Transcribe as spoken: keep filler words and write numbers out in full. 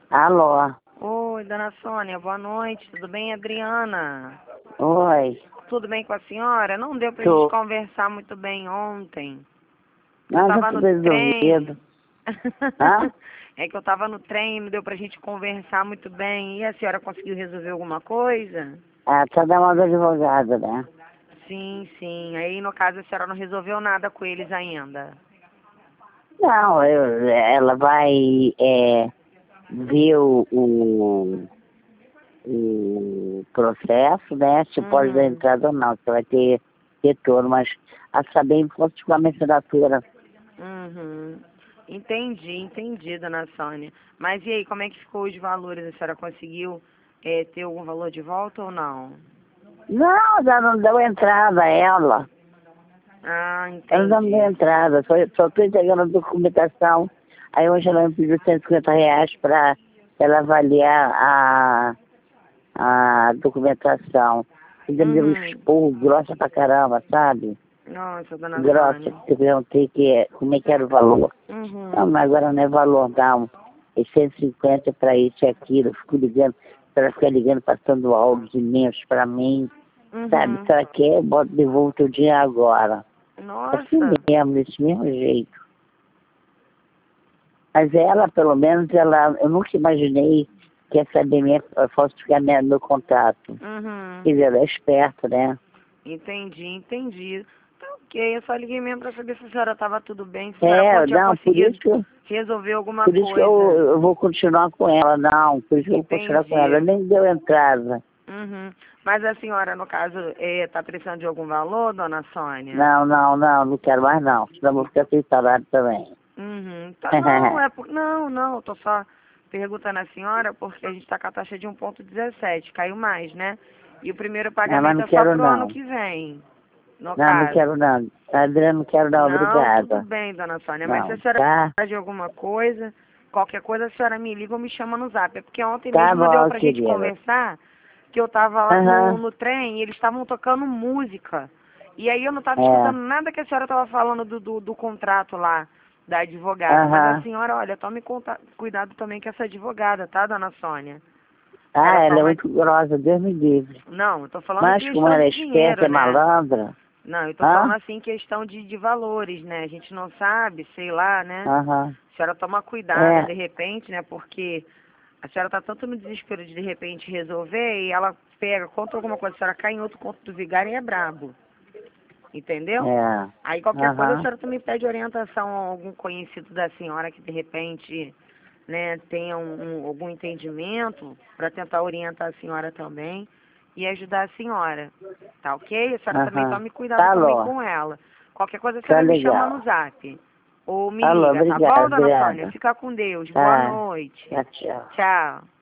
Alô? Oi, dona Sônia, boa noite. Tudo bem, Adriana? Oi. Tudo bem com a senhora? Não deu pra Tô. gente conversar muito bem ontem. Eu Não, já tava tô no trem. resolvido. Hã? É que eu tava no trem, não deu pra gente conversar muito bem. E a senhora conseguiu resolver alguma coisa? Ah, tá da mão do advogado, né? Sim, sim. Aí, no caso, a senhora não resolveu nada com eles ainda. Não, eu, ela vai é, ver o, o, o processo, né? Se pode dar Uhum. entrada ou não, se vai ter retorno, mas a saber possivelmente a assinatura. Uhum. Entendi, entendi, dona Sônia. Mas e aí, como é que ficou os valores? A senhora conseguiu eh, ter algum valor de volta ou não? Não, já não deu entrada a ela. Ah, Ela não deu entendi. entrada, só, só estou entregando a documentação. Aí hoje ela me pediu cento e cinquenta reais para ela avaliar a, a documentação. Ainda me deu um Uhum. esporro grossa pra caramba, sabe? Nossa, dona Grossa, Sônia. que eu perguntei que, é- como é que era o valor. Não, Uhum. mas agora não é valor não. É cento e cinquenta para isso e aquilo. Eu fico ligando, ela fica ligando, passando áudios imensos para mim. Sabe, se Uhum. ela quer, eu boto de volta o dinheiro agora. Assim Nossa. mesmo, desse mesmo jeito. Mas ela, pelo menos, ela, eu nunca imaginei que ia saber minha, falsificar minha, meu contato. Uhum. Quer dizer, ela é esperta, né? Entendi, entendi. Tá ok, eu só liguei mesmo pra saber se a senhora tava tudo bem, se a senhora co- É, tinha não, por isso conseguido que, eu- resolver alguma por isso que eu, coisa. eu vou continuar com ela, não, por isso que eu vou continuar com ela. Entendi. Ela nem deu entrada. Uhum. Mas a senhora, no caso, eh, tá precisando de algum valor, dona Sônia? Não, não, não, não quero mais não, senão eu vou ficar sem salário também. Uhum. Tá, não, é por... Não, não, eu tô só perguntando à senhora porque a gente tá com a taxa de um ponto dezessete, caiu mais, né? E o primeiro Não, mas pagamento não é só quero pro ano não. que vem, no Não, não caso. quero não. Adriano, não quero não, Não, tudo obrigada. bem, dona Sônia, mas se a Não, senhora tá? precisar de alguma coisa, qualquer coisa a senhora me liga ou me chama no zap. É porque ontem Tá mesmo não deu bom, pra gente querida. conversar, que eu tava lá no, Aham, no trem e eles estavam tocando música. E aí eu não tava escutando é, nada que a senhora tava falando do, do, do contrato lá da advogada. Mas a aham. senhora, olha, tome conta- cuidado também com essa advogada, tá, dona Sônia? A Ah, senhora ela é toma... muito grossa, Deus me livre. Não, eu tô falando Mas como questão ela de é esperta, dinheiro, é né? malandra, Não, eu tô falando hã? assim questão de, de valores, né? A gente não sabe, sei lá, né? Aham. A senhora toma cuidado, É, de repente, né? Porque a senhora tá tanto no desespero de de repente resolver e ela pega, conta alguma coisa, a senhora cai em outro conto do vigário e é brabo. Entendeu? é, Aí qualquer coisa a aham. senhora também pede orientação a algum conhecido da senhora que de repente, né, tenha um, um- algum entendimento para tentar orientar a senhora também e ajudar a senhora. Tá ok? A senhora também Aham. tome cuidado Tá, também alô. com ela. Qualquer coisa a Tá senhora me chama no legal. zap. Ou me Alô, liga, tá obrigada, bom, dona Sônia? obrigada. Fica com Deus. Boa Tá, noite. tá, tchau. Tchau.